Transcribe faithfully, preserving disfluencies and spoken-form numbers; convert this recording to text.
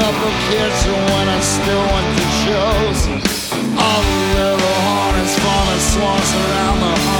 up the kitchen when I still went to shows. All the little hornets falling swans around the